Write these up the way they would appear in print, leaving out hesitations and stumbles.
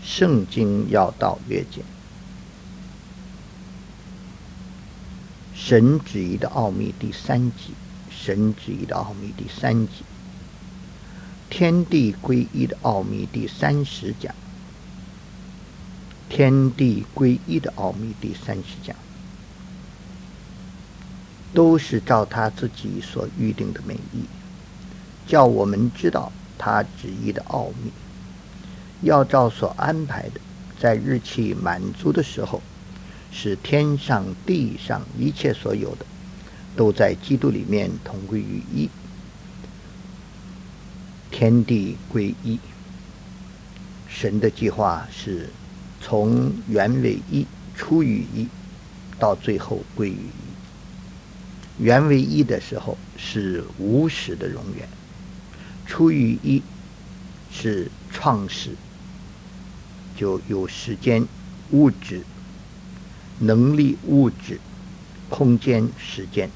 圣经要道略简。神旨意的奥秘第3集，神旨意的奥秘第3集，天地归一的奥秘第30讲，天地归一的奥秘第30讲，都是照他自己所预定的美意，叫我们知道他旨意的奥秘，要照所安排的，在日期满足的时候，使天上地上一切所有的都在基督里面同归于一，天地归一。神的计划是从原为一，出于一，到最后归于一。原为一的时候是无始的永远，出于一是创始，就有时间、物质、能力、物质、空间、时间。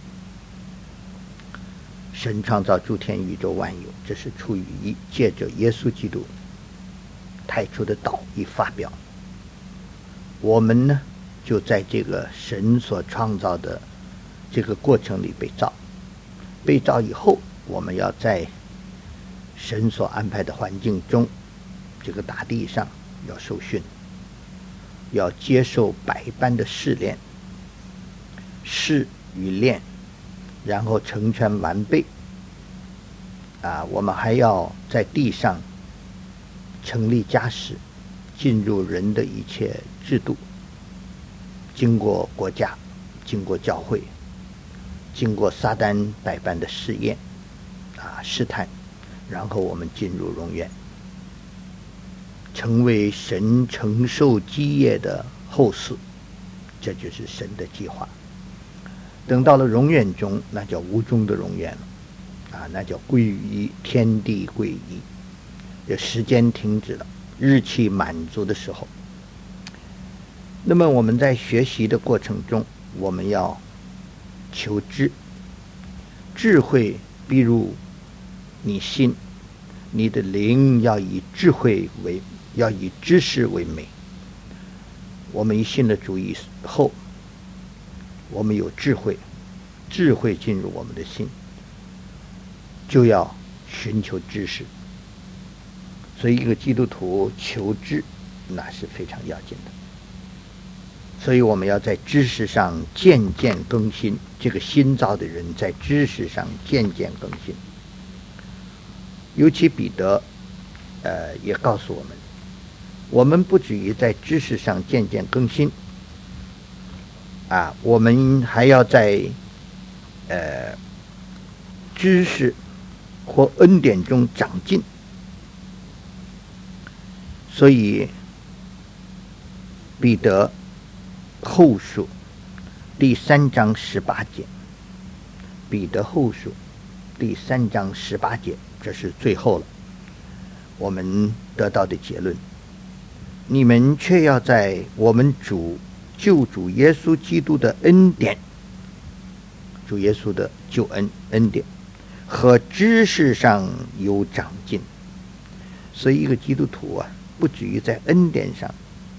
神创造诸天宇宙万有，这是出于一，借着耶稣基督太初的道一发表。我们呢，就在这个神所创造的这个过程里被造。被造以后，我们要在神所安排的环境中，这个大地上要受训，要接受百般的试炼，试与炼，然后成全完备。我们还要在地上成立家室，进入人的一切制度，经过国家，经过教会，经过撒旦百般的试验试探，然后我们进入荣耀，成为神承受基业的后嗣。这就是神的计划。等到了荣耀中，那叫无终的荣耀了那叫归于一，天地归一。这时间停止了，日期满足的时候。那么我们在学习的过程中，我们要求知，智慧必入你心，你的灵要以智慧为，要以知识为美。我们一信了主以后，我们有智慧，智慧进入我们的心，就要寻求知识。所以一个基督徒求知，那是非常要紧的。所以我们要在知识上渐渐更新，这个新造的人在知识上渐渐更新。尤其彼得也告诉我们，我们不止于在知识上渐渐更新我们还要在知识或恩典中长进。所以彼得后书第3章18节，彼得后书第3章18节，这是最后了，我们得到的结论。你们却要在我们救主耶稣基督的恩典，主耶稣的救恩恩典和知识上有长进。所以一个基督徒不止于在恩典上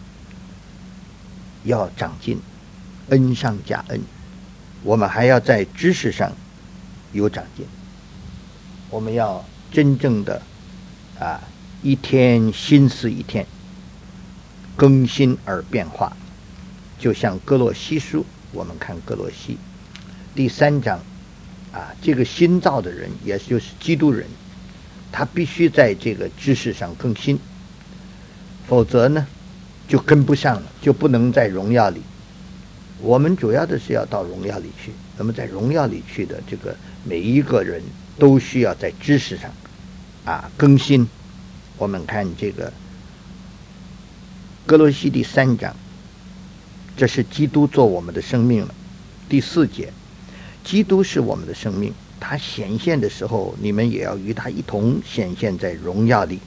要长进，恩上加恩，我们还要在知识上有长进。我们要真正的一天新似一天，更新而变化。就像哥罗西书，我们看哥罗西第3章这个新造的人，也就是基督人，他必须在这个知识上更新，否则呢就跟不上了，就不能在荣耀里。我们主要的是要到荣耀里去，那么在荣耀里去的这个每一个人都需要在知识上更新。我们看这个哥罗西第3章，这是基督做我们的生命了。第4节，基督是我们的生命，他显现的时候，你们也要与他一同显现在荣耀里。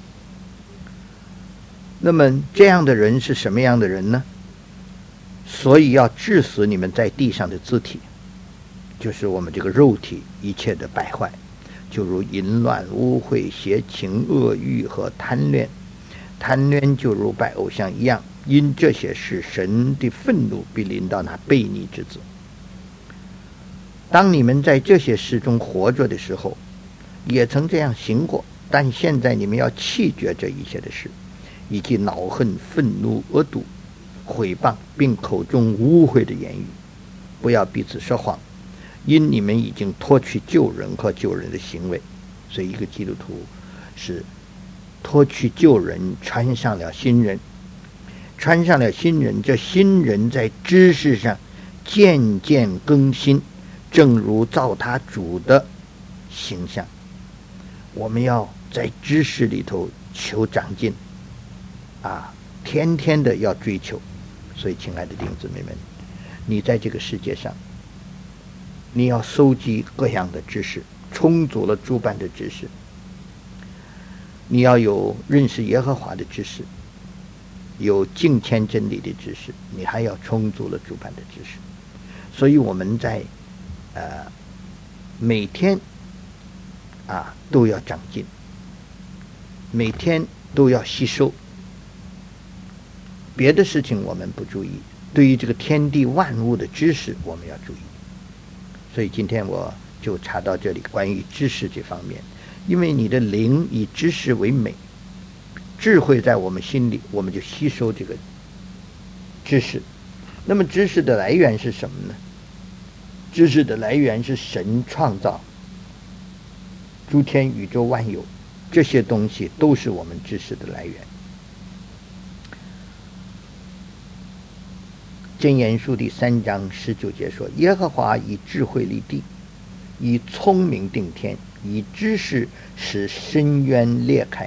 那么这样的人是什么样的人呢？所以要治死你们在地上的肢体，就是我们这个肉体一切的败坏，就如淫乱、污秽、邪情、恶欲和贪恋， 贪恋就如拜偶像一样，因这些事，神的愤怒必临到那悖逆之子。当你们在这些事中活着的时候，也曾这样行过，但现在你们要弃绝这一切的事，以及恼恨、愤怒、恶毒、毁谤，并口中污秽的言语，不要彼此说谎，因你们已经脱去旧人和旧人的行为。所以一个基督徒是脱去旧人，穿上了新人。穿上了新人，这新人在知识上渐渐更新，正如照他主的形象。我们要在知识里头求长进天天的要追求。所以亲爱的弟兄姊妹们，你在这个世界上，你要收集各样的知识，充足了诸般的知识。你要有认识耶和华的知识，有敬虔真理的知识，你还要充足了诸般的知识。所以我们在每天都要长进，每天都要吸收。别的事情我们不注意，对于这个天地万物的知识我们要注意。所以今天我就查到这里关于知识这方面，因为你的灵以知识为美，智慧在我们心里，我们就吸收这个知识。那么知识的来源是什么呢？知识的来源是神创造诸天宇宙万有，这些东西都是我们知识的来源。箴言书第3章19节说，耶和华以智慧立地，以聪明定天，以知识使深渊裂开，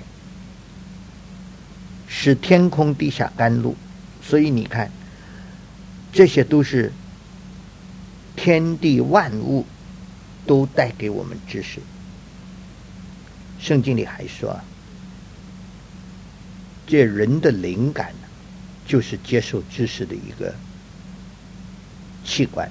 使天空地下甘露。所以你看，这些都是天地万物都带给我们知识。圣经里还说，这人的灵感就是接受知识的一个器官。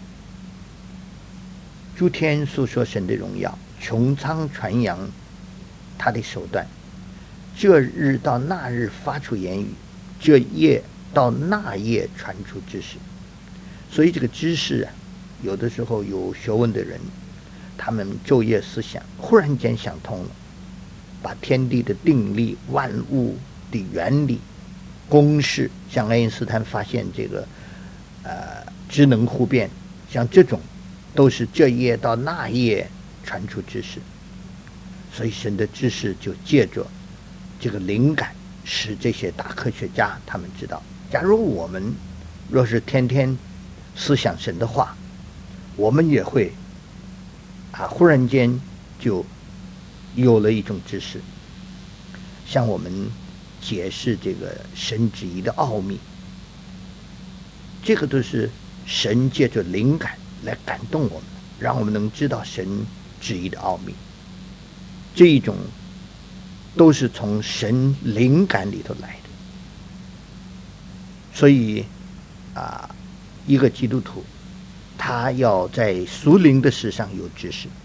诸天诉说神的荣耀，穹苍传扬他的手段。这日到那日发出言语，这夜到那夜传出知识。所以这个知识有的时候有学问的人，他们昼夜思想，忽然间想通了，把天地的定力、万物的原理、公式，像爱因斯坦发现这个智能互变，像这种都是这夜到那夜传出知识。所以神的知识就借着这个灵感，使这些大科学家他们知道，假如我们若是天天思想神的话，我们也会忽然间就有了一种知识。像我们解释这个神旨意的奥秘，这个都是神借着灵感来感动我们，让我们能知道神旨意的奥秘。这一种都是从神灵感里头来的。所以一个基督徒他要在属灵的事上有知识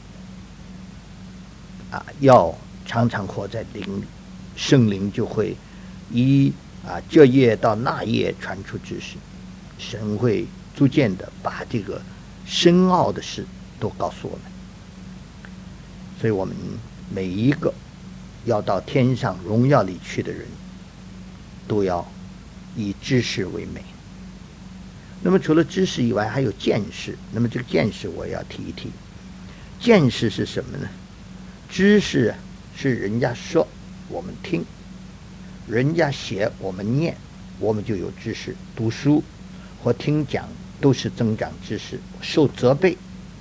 要常常活在灵里，圣灵就会这夜到那夜传出知识。神会逐渐的把这个深奥的事都告诉我们。所以我们每一个要到天上荣耀里去的人，都要以知识为美。那么除了知识以外，还有见识。那么这个见识我要提一提。见识是什么呢？知识是人家说我们听，人家写我们念，我们就有知识。读书或听讲都是增长知识。受责备，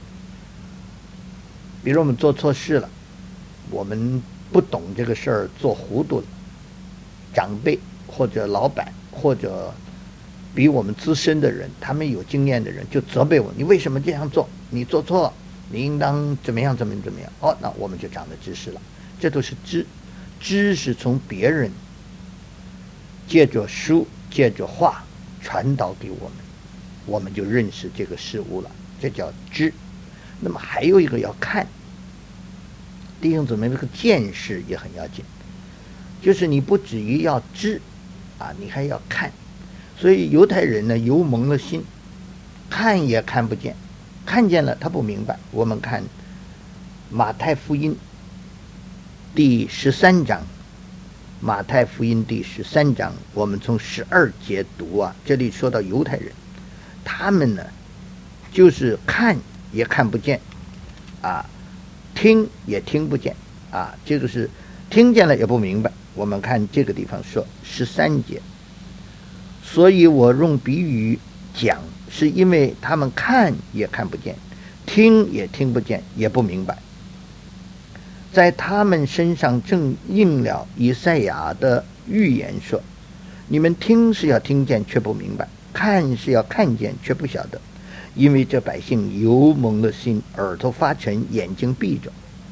比如我们做错事了，我们不懂这个事儿，做糊涂了，长辈或者老板或者比我们资深的人，他们有经验的人就责备我，你为什么这样做？你做错了，你应当怎么样怎么样。那我们就长了知识了。这都是知识从别人借着书借着话传导给我们，我们就认识这个事物了，这叫知。那么还有一个要看，弟兄姊妹，这个见识也很要紧，就是你不止于要知， 你还要看。所以犹太人呢，油蒙了心，看也看不见，看见了他不明白。我们看马太福音第13章，马太福音第13章，我们从12节读这里说到犹太人，他们呢就是看也看不见听也听不见这个是听见了也不明白。我们看这个地方说13节，所以我用比喻讲，是因为他们看也看不见，听也听不见，也不明白。在他们身上正应了以赛亚的预言说，你们听是要听见却不明白，看是要看见却不晓得，因为这百姓油蒙了心，耳朵发沉，眼睛闭着。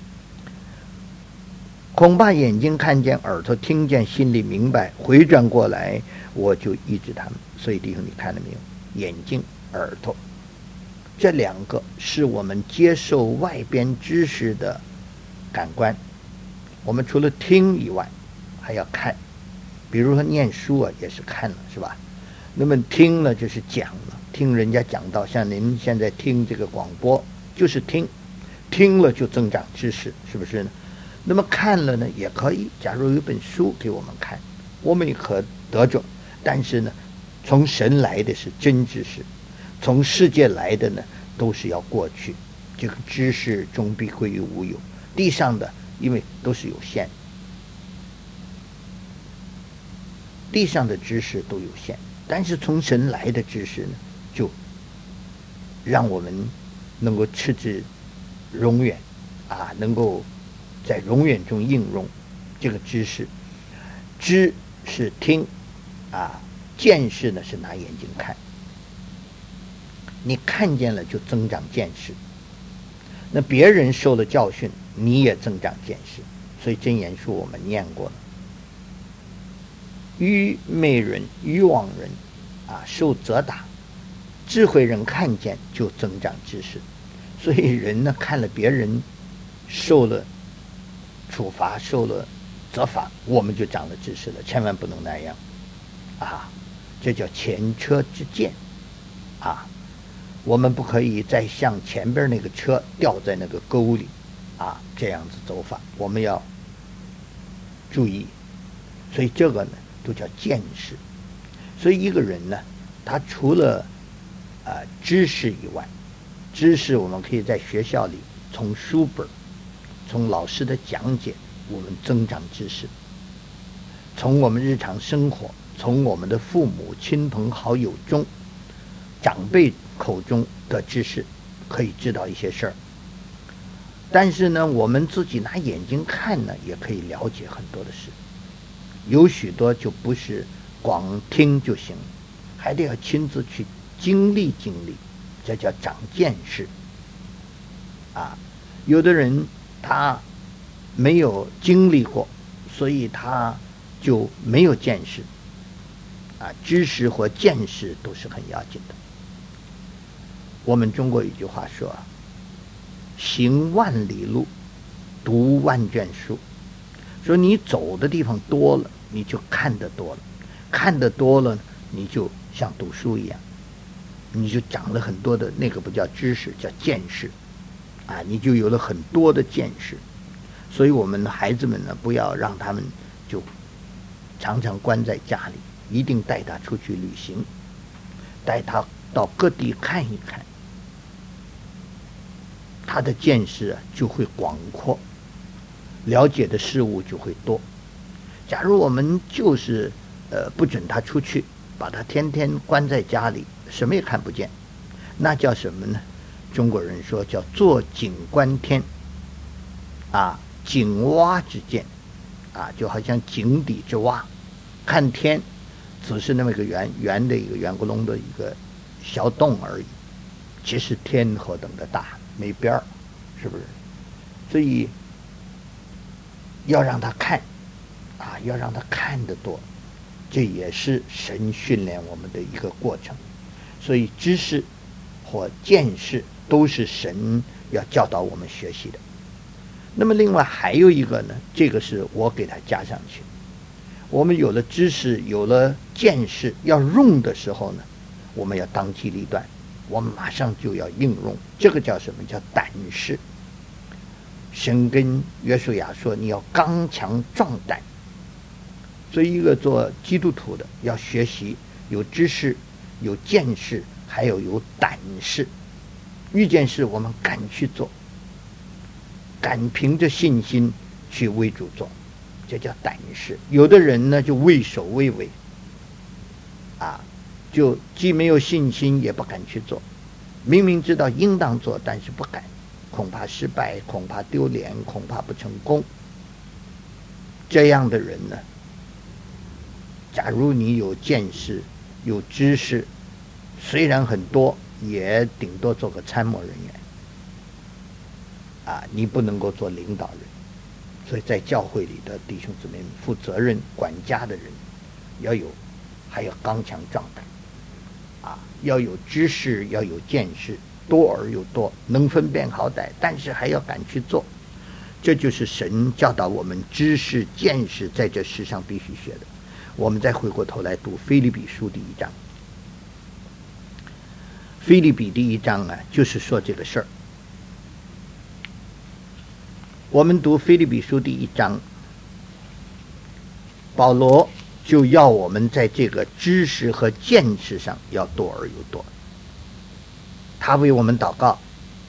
恐怕眼睛看见，耳朵听见，心里明白，回转过来，我就医治他们。所以弟兄，你看了没有？眼睛、耳朵，这两个是我们接受外边知识的感官。我们除了听以外，还要看。比如说念书也是看了，是吧？那么听了就是讲了，听人家讲到，像您现在听这个广播，就是听了就增长知识，是不是呢？那么看了呢，也可以。假如有一本书给我们看，我们也可得着。但是呢，从神来的是真知识，从世界来的呢，都是要过去。这个知识终必归于无有。地上的，因为都是有限，地上的知识都有限，但是从神来的知识呢，就让我们能够持之永远能够在永远中应用这个知识。知是听见识呢是拿眼睛看，你看见了就增长见识。那别人受了教训，你也增长见识。所以箴言书我们念过了，愚昧人、愚妄人受责打，智慧人看见就增长知识。所以人呢，看了别人受了处罚，受了责罚，我们就长了知识了。千万不能那样这叫前车之鉴我们不可以再像前边那个车掉在那个沟里这样子走法，我们要注意。所以这个呢都叫见识。所以一个人呢，他除了知识以外，知识我们可以在学校里从书本、从老师的讲解，我们增长知识；从我们日常生活，从我们的父母亲朋好友中，长辈口中的知识，可以知道一些事儿。但是呢，我们自己拿眼睛看呢，也可以了解很多的事。有许多就不是光听就行，还得要亲自去经历，这叫长见识有的人他没有经历过，所以他就没有见识知识和见识都是很要紧的。我们中国有句话说行万里路，读万卷书。说你走的地方多了，你就看得多了，看得多了，你就像读书一样，你就长了很多的，那个不叫知识，叫见识你就有了很多的见识。所以我们的孩子们呢，不要让他们就常常关在家里，一定带他出去旅行，带他到各地看一看，他的见识就会广阔，了解的事物就会多。假如我们就是不准他出去，把他天天关在家里，什么也看不见，那叫什么呢？中国人说叫坐井观天井蛙之见就好像井底之蛙，看天只是那么一个圆的一个圆咕隆的一个小洞而已，其实天何等的大，没边儿，是不是？所以要让他看要让他看得多，这也是神训练我们的一个过程。所以知识或见识都是神要教导我们学习的。那么另外还有一个呢，这个是我给他加上去， 我们有了知识，有了见识，要用的时候呢，我们要当机立断，我们马上就要应用。这个叫什么？叫胆识。神跟约书亚说：“你要刚强壮胆。”所以，一个做基督徒的要学习有知识、有见识，还有胆识。遇见事，我们敢去做，敢凭着信心去为主做，这叫胆识。有的人呢，就畏首畏尾，就既没有信心，也不敢去做。明明知道应当做，但是不敢，恐怕失败，恐怕丢脸，恐怕不成功。这样的人呢，假如你有见识、有知识，虽然很多，也顶多做个参谋人员，你不能够做领导人。所以在教会里的弟兄姊妹们，负责任、管家的人，还要刚强壮胆，要有知识，要有见识，多而又多，能分辨好歹，但是还要敢去做。这就是神教导我们知识、见识在这世上必须学的。我们再回过头来读腓立比书第1章。腓立比第1章就是说这个事儿。我们读腓立比书第1章，保罗就要我们在这个知识和见识上要多而又多。他为我们祷告，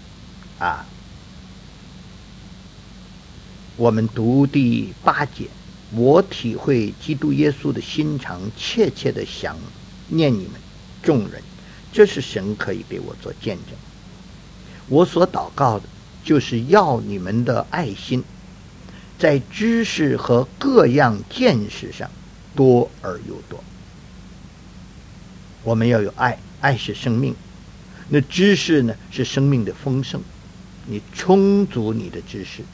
我们读第8节，我体会基督耶稣的心肠，切切的想念你们众人，这是神可以给我做见证。我所祷告的就是要你们的爱心在知识和各样见识上多而又多。我们要有爱，爱是生命，那知识呢是生命的丰盛，你充足你的知识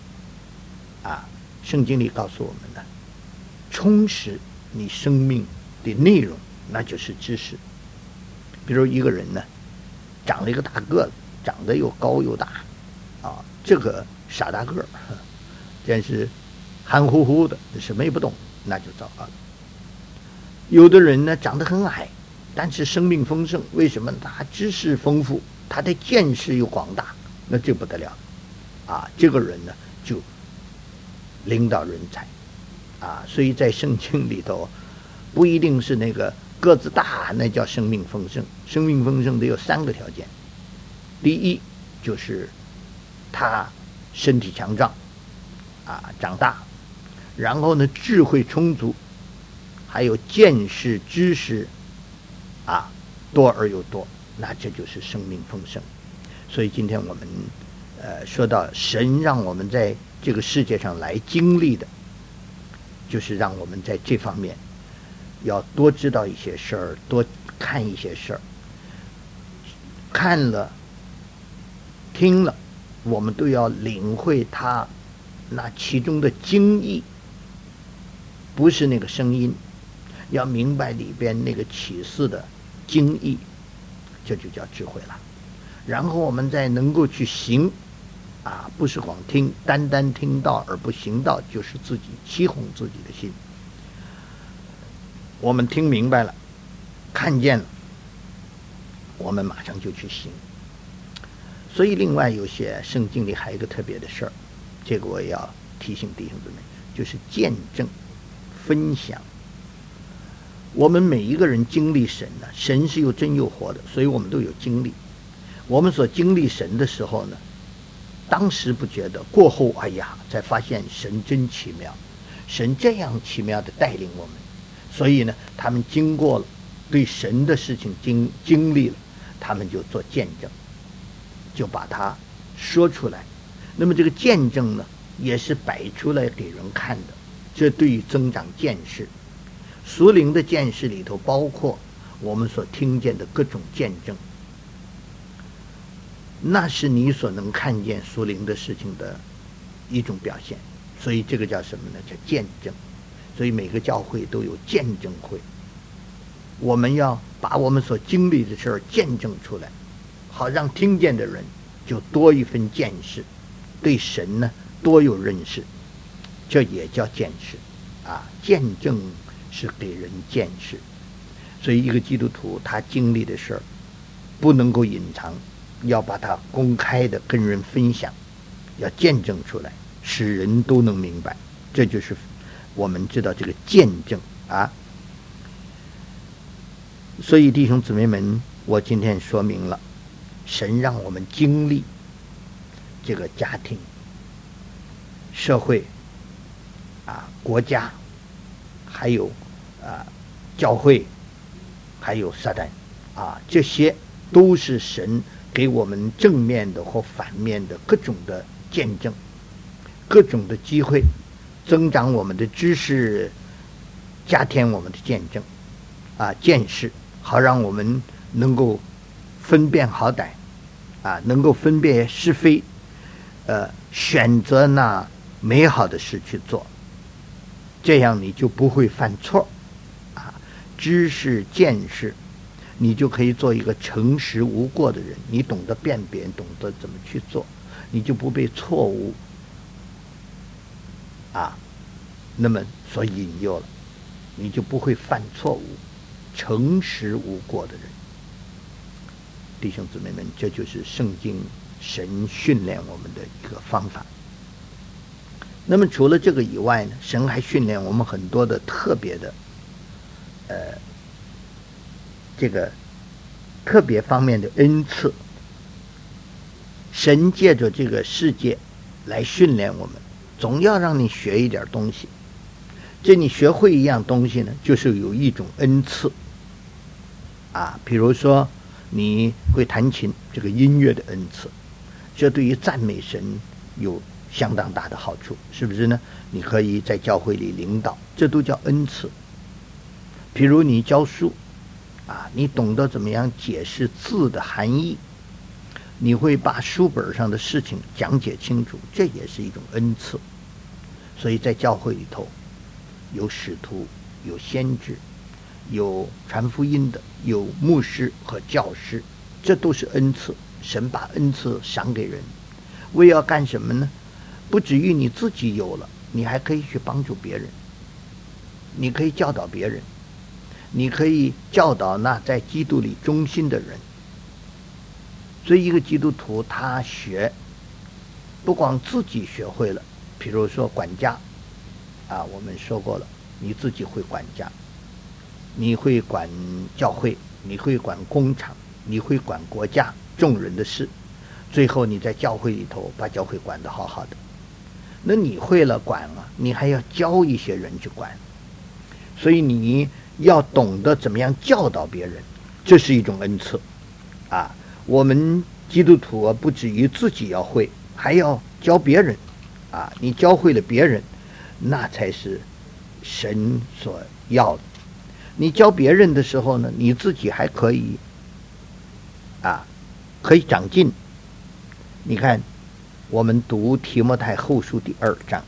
圣经里告诉我们呢，充实你生命的内容，那就是知识。比如一个人呢，长了一个大个子，长得又高又大，这个傻大个儿，真是憨乎乎的，什么也不懂，那就糟糕了。有的人呢，长得很矮，但是生命丰盛，为什么？他知识丰富，他的见识又广大，那这不得了这个人呢，就领导人才所以在圣经里头，不一定是那个个子大，那叫生命丰盛。生命丰盛得有3个条件。第一，就是他身体强壮长大，然后呢智慧充足，还有见识知识多而又多，那这就是生命丰盛。所以今天我们说到神让我们在这个世界上来经历的，就是让我们在这方面要多知道一些事儿，多看一些事儿，看了听了，我们都要领会它那其中的精义，不是那个声音，要明白里边那个启示的精义，这就叫智慧了。然后我们再能够去行不是光听，单单听到而不行道，就是自己欺哄自己的心。我们听明白了，看见了，我们马上就去行。所以另外有些圣经里还有一个特别的事儿，这个我也要提醒弟兄姊妹，就是见证分享。我们每一个人经历神呢，神是又真又活的，所以我们都有经历。我们所经历神的时候呢，当时不觉得，过后才发现神真奇妙，神这样奇妙的带领我们。所以呢，他们经过了对神的事情经历了，他们就做见证，就把它说出来。那么这个见证呢，也是摆出来给人看的，这对于增长见识。属灵的见识里头包括我们所听见的各种见证，那是你所能看见属灵的事情的一种表现。所以这个叫什么呢？叫见证。所以每个教会都有见证会，我们要把我们所经历的事儿见证出来，好让听见的人就多一份见识，对神呢多有认识，这也叫见识见证是给人见识，所以一个基督徒他经历的事儿不能够隐藏，要把它公开的跟人分享，要见证出来，使人都能明白。这就是我们知道这个见证啊。所以弟兄姊妹们，我今天说明了，神让我们经历这个家庭、社会国家，还有教会，还有撒旦这些都是神给我们正面的或反面的各种的见证，各种的机会，增长我们的知识，加添我们的见证见识，好让我们能够分辨好歹能够分辨是非，选择那美好的事去做，这样你就不会犯错知识见识，你就可以做一个诚实无过的人，你懂得辨别，懂得怎么去做，你就不被错误那么所引诱了，你就不会犯错误，诚实无过的人。弟兄姊妹们，这就是圣经神训练我们的一个方法。那么除了这个以外呢，神还训练我们很多的特别的这个特别方面的恩赐。神借着这个世界来训练我们，总要让你学一点东西。这你学会一样东西呢，就是有一种恩赐比如说你会弹琴，这个音乐的恩赐，这对于赞美神有相当大的好处，是不是呢？你可以在教会里领导，这都叫恩赐。比如你教书你懂得怎么样解释字的含义，你会把书本上的事情讲解清楚，这也是一种恩赐。所以在教会里头有使徒，有先知，有传福音的，有牧师和教师，这都是恩赐。神把恩赐赏给人，为要干什么呢？不止于你自己有了，你还可以去帮助别人，你可以教导别人，你可以教导那在基督里忠心的人。所以一个基督徒他学，不光自己学会了，比如说管家我们说过了，你自己会管家，你会管教会，你会管工厂，你会管国家众人的事，最后你在教会里头把教会管得好好的。那你会了管你还要教一些人去管，所以你要懂得怎么样教导别人，这是一种恩赐我们基督徒不止于自己要会，还要教别人你教会了别人，那才是神所要的。你教别人的时候呢，你自己还可以可以长进。你看我们读提摩太后书第2章，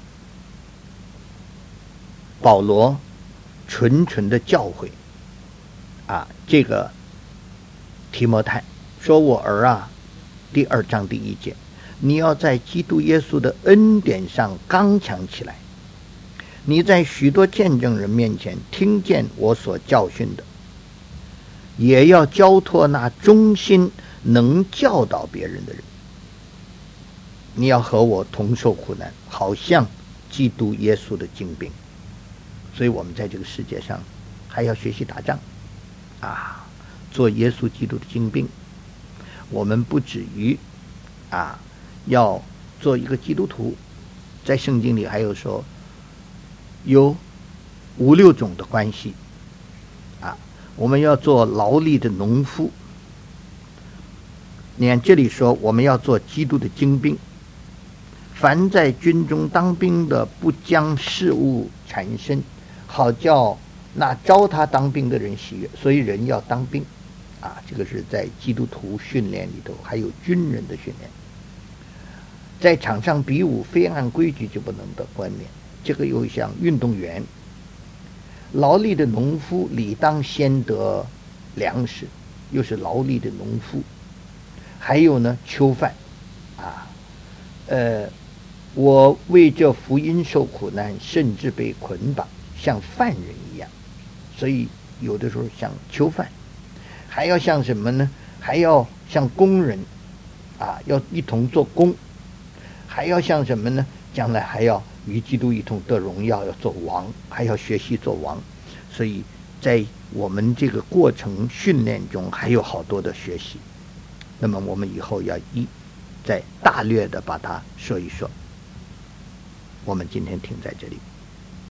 保罗纯的教诲这个提摩太说，我儿第2章第1节，你要在基督耶稣的恩典上刚强起来，你在许多见证人面前听见我所教训的，也要交托那忠心能教导别人的人。你要和我同受苦难，好像基督耶稣的精兵。所以我们在这个世界上还要学习打仗做耶稣基督的精兵。我们不止于要做一个基督徒，在圣经里还有说有5、6种的关系我们要做劳力的农夫。你看这里说我们要做基督的精兵，凡在军中当兵的不将事物缠身，好叫那招他当兵的人喜悦。所以人要当兵这个是在基督徒训练里头，还有军人的训练。在场上比武，非按规矩就不能得冠冕，这个又像运动员。劳力的农夫理当先得粮食，又是劳力的农夫。还有呢，囚犯我为这福音受苦难，甚至被捆绑， 像犯人一样，所以有的时候像囚犯，还要像什么呢？还要像工人啊，要一同做工，还要像什么呢？将来还要与基督一同得荣耀，要做王，还要学习做王。所以在我们这个过程训练中，还有好多的学习。那么我们以后要再大略的把它说一说。我们今天停在这里。